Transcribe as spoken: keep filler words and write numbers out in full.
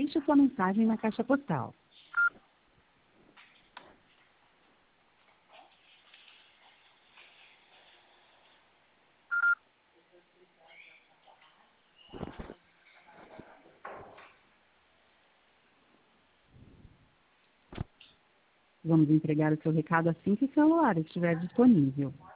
deixe sua mensagem na caixa postal. Vamos entregar o seu recado assim que o celular estiver disponível.